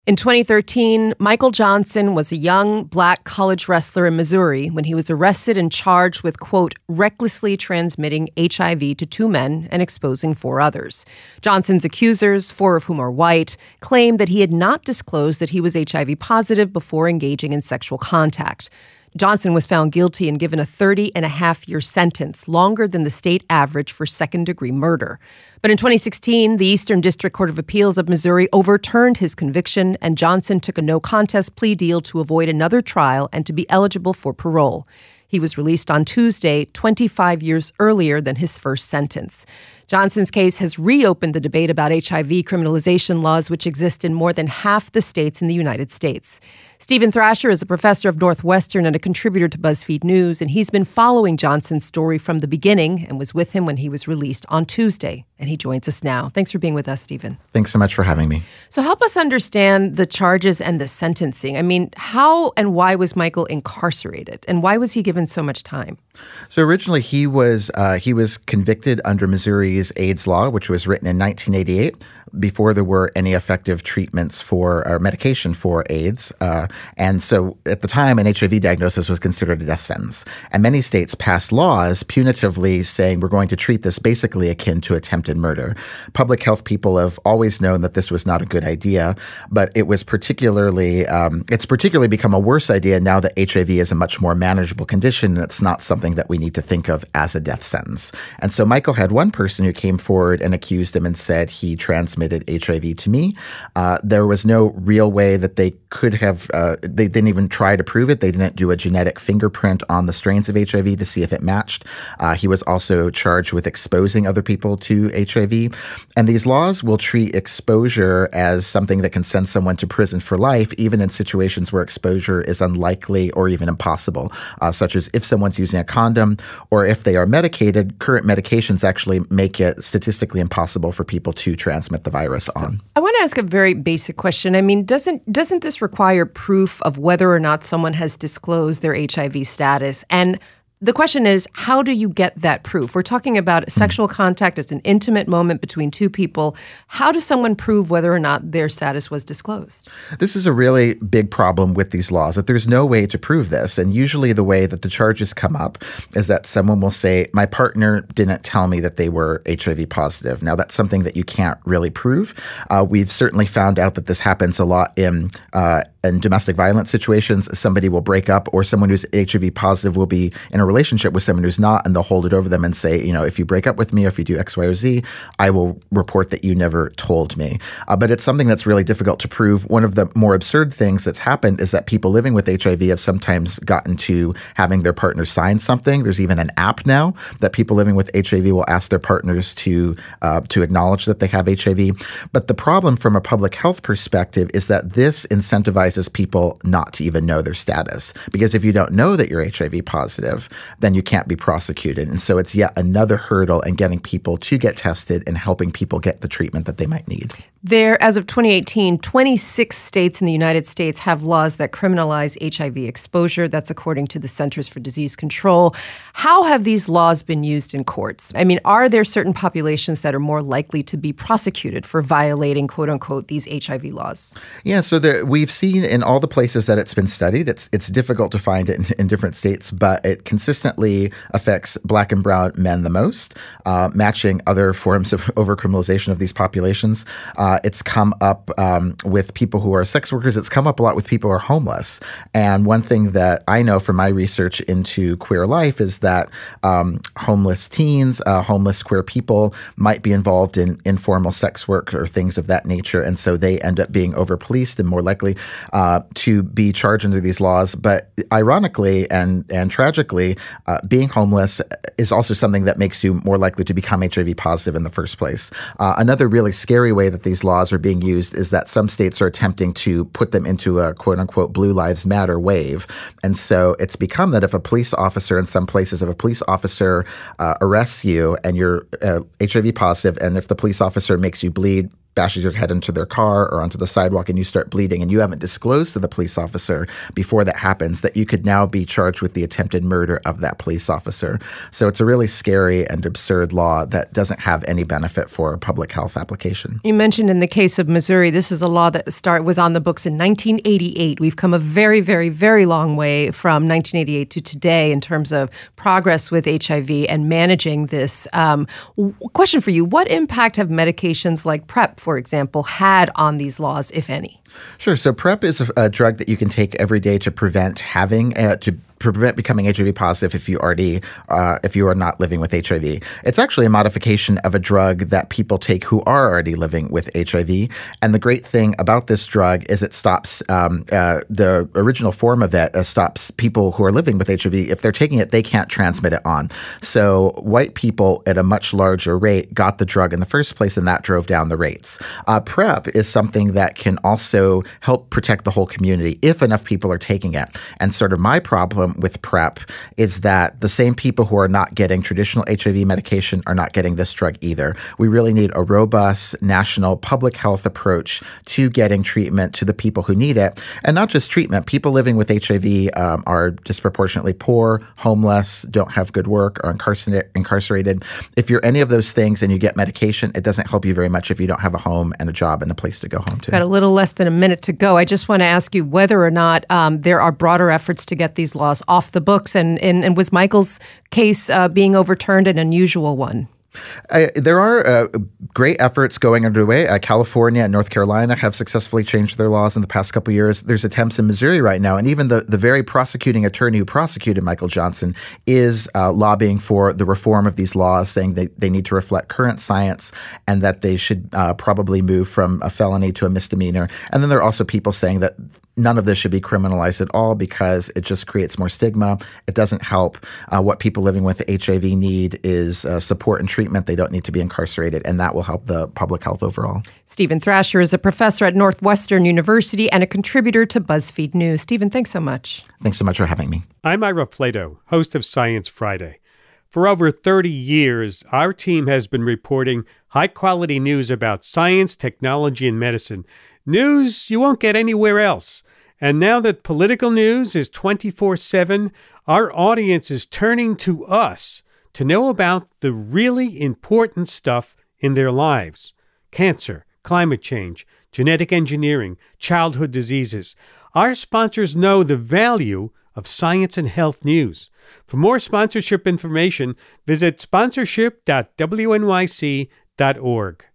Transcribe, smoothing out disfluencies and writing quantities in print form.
In 2013, Michael Johnson was a young black college wrestler in Missouri when he was arrested and charged with, quote, recklessly transmitting HIV to 2 men and exposing 4 others. Johnson's accusers, 4 of whom are white, claim that he had not disclosed that he was HIV positive before engaging in sexual contact. Johnson was found guilty and given a 30-and-a-half-year sentence, longer than the state average for second-degree murder. But in 2016, the Eastern District Court of Appeals of Missouri overturned his conviction, and Johnson took a no-contest plea deal to avoid another trial and to be eligible for parole. He was released on Tuesday, 25 years earlier than his first sentence. Johnson's case has reopened the debate about HIV criminalization laws, which exist in more than half the states in the United States. Stephen Thrasher is a professor of Northwestern and a contributor to BuzzFeed News, and he's been following Johnson's story from the beginning and was with him when he was released on Tuesday. And he joins us now. Thanks for being with us, Stephen. Thanks so much for having me. So help us understand the charges and the sentencing. I mean, how and why was Michael incarcerated, and why was he given so much time? So originally he was convicted under Missouri's AIDS law, which was written in 1988, before there were any effective treatments for or medication for AIDS. And so at the time, an HIV diagnosis was considered a death sentence. And many states passed laws punitively saying we're going to treat this basically akin to attempted murder. Public health people have always known that this was not a good idea, but it was it's particularly become a worse idea now that HIV is a much more manageable condition, and it's not something that we need to think of as a death sentence. And so Michael had one person who came forward and accused him and said he transmitted HIV to me. There was no real way that they could have, they didn't even try to prove it. They didn't do a genetic fingerprint on the strains of HIV to see if it matched. He was also charged with exposing other people to HIV. And these laws will treat exposure as something that can send someone to prison for life, even in situations where exposure is unlikely or even impossible, such as if someone's using a condom or if they are medicated. Current medications actually make it statistically impossible for people to transmit the virus on. I want to ask a very basic question. I mean, doesn't this require proof of whether or not someone has disclosed their HIV status? And the question is, how do you get that proof? We're talking about sexual contact. It's an intimate moment between 2 people. How does someone prove whether or not their status was disclosed? This is a really big problem with these laws, that there's no way to prove this. And usually the way that the charges come up is that someone will say, my partner didn't tell me that they were HIV positive. Now, that's something that you can't really prove. We've certainly found out that this happens a lot in domestic violence situations. Somebody will break up, or someone who's HIV positive will be in a relationship with someone who's not, and they'll hold it over them and say, if you break up with me or if you do X, Y, or Z, I will report that you never told me. But it's something that's really difficult to prove. One of the more absurd things that's happened is that people living with HIV have sometimes gotten to having their partner sign something. There's even an app now that people living with HIV will ask their partners to acknowledge that they have HIV. But the problem from a public health perspective is that this incentivizes people not to even know their status. Because if you don't know that you're HIV positive, then you can't be prosecuted. And so it's yet another hurdle in getting people to get tested and helping people get the treatment that they might need. There, as of 2018, 26 states in the United States have laws that criminalize HIV exposure. That's according to the Centers for Disease Control. How have these laws been used in courts? I mean, are there certain populations that are more likely to be prosecuted for violating, quote unquote, these HIV laws? Yeah, so we've seen in all the places that it's been studied, it's difficult to find it in different states, but it consistently affects Black and brown men the most, matching other forms of overcriminalization of these populations. It's come up with people who are sex workers. It's come up a lot with people who are homeless. And one thing that I know from my research into queer life is that homeless teens, homeless queer people might be involved in informal sex work or things of that nature. And so they end up being over-policed and more likely to be charged under these laws. But ironically and tragically, being homeless is also something that makes you more likely to become HIV positive in the first place. Another really scary way that these laws are being used is that some states are attempting to put them into a quote-unquote Blue Lives Matter wave. And so it's become that if a police officer in some places, if a police officer arrests you and you're HIV positive, and if the police officer makes you bleed bashes your head into their car or onto the sidewalk and you start bleeding and you haven't disclosed to the police officer before that happens, that you could now be charged with the attempted murder of that police officer. So it's a really scary and absurd law that doesn't have any benefit for a public health application. You mentioned in the case of Missouri, this is a law that was on the books in 1988. We've come a very, very, very long way from 1988 to today in terms of progress with HIV and managing this. Question for you, what impact have medications like PrEP, for example, had on these laws, if any? Sure. So PrEP is a drug that you can take every day to prevent becoming HIV positive if you are not living with HIV. It's actually a modification of a drug that people take who are already living with HIV. And the great thing about this drug is it stops the original form of it stops people who are living with HIV. If they're taking it, they can't transmit it on. So white people at a much larger rate got the drug in the first place, and that drove down the rates. PrEP is something that can also help protect the whole community if enough people are taking it. And sort of my problem with PrEP is that the same people who are not getting traditional HIV medication are not getting this drug either. We really need a robust national public health approach to getting treatment to the people who need it. And not just treatment. People living with HIV are disproportionately poor, homeless, don't have good work, are incarcerated. If you're any of those things and you get medication, it doesn't help you very much if you don't have a home and a job and a place to go home to. Got a little less than a minute to go. I just want to ask you whether or not there are broader efforts to get these laws off the books, and was Michael's case being overturned an unusual one? There are great efforts going underway. California and North Carolina have successfully changed their laws in the past couple of years. There's attempts in Missouri right now. And even the very prosecuting attorney who prosecuted Michael Johnson is lobbying for the reform of these laws, saying they need to reflect current science and that they should probably move from a felony to a misdemeanor. And then there are also people saying that none of this should be criminalized at all because it just creates more stigma. It doesn't help. What people living with HIV need is support and treatment. They don't need to be incarcerated, and that will help the public health overall. Stephen Thrasher is a professor at Northwestern University and a contributor to BuzzFeed News. Stephen, thanks so much. Thanks so much for having me. I'm Ira Flato, host of Science Friday. For over 30 years, our team has been reporting high-quality news about science, technology, and medicine. News you won't get anywhere else. And now that political news is 24/7, our audience is turning to us to know about the really important stuff in their lives. Cancer, climate change, genetic engineering, childhood diseases. Our sponsors know the value of science and health news. For more sponsorship information, visit sponsorship.wnyc.org.